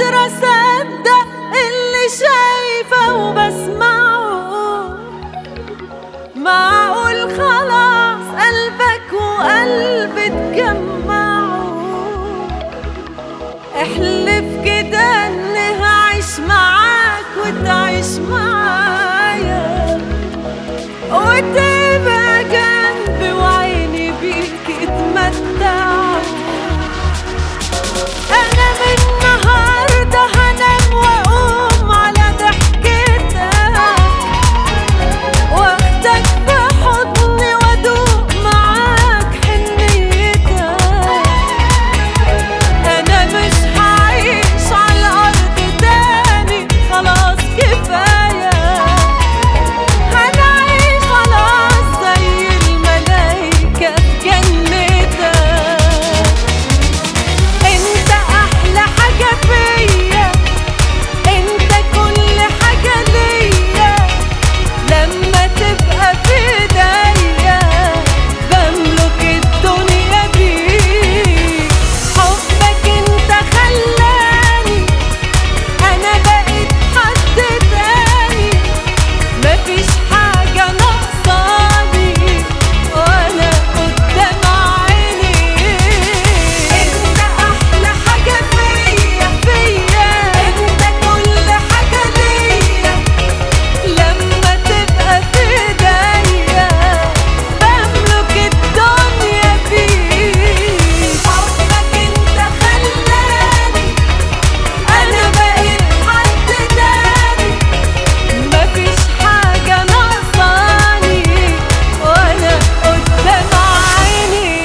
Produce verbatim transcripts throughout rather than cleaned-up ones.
قادرة أصدق اللي شايفة وبسمعه. معقول خلاص قلبك وقلبي اتجمعوا؟ احلف كده اني هعيش معاك وتعيش معايا، وتبقى جنبي وعيني بيك اتمتعوا. انا من النهارده هنام واقوم على ضحكتك، واخدك في حضني وادوق معاك حنيتك. انا مش هعيش على الارض تاني، خلاص كفايه. هنعيش خلاص زي الملايكه في جنتك. انت احلى حاجه فيا، انت كل حاجه ليا. لما تبقى في ايديا بملك الدنيا بيك. حبك انت خلاني انا بقيت حد تاني. مفيش حاجه ناقصاني وانا قدام عينيك. انت احلى حاجه فيا فيا، انت كل حاجه ليا. لما تبقى في ايديا بملك الدنيا بيك. حبك انت خلاني انا بقيت حد تاني. مفيش حاجه ناقصاني وانا قدام عينيك.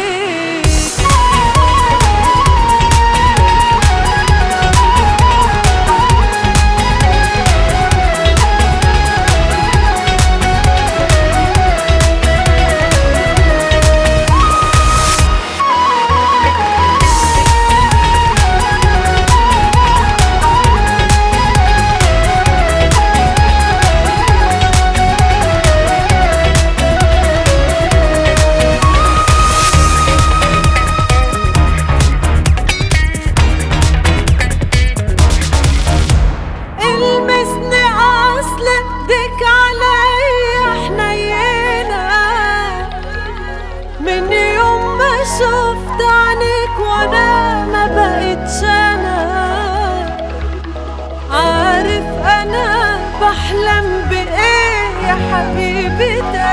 المسني اصل ايديك عليا حنينة. من يوم ما شفت عينيك وانا ما بقتش انا. عارف انا بحلم بايه يا حبيبي ده؟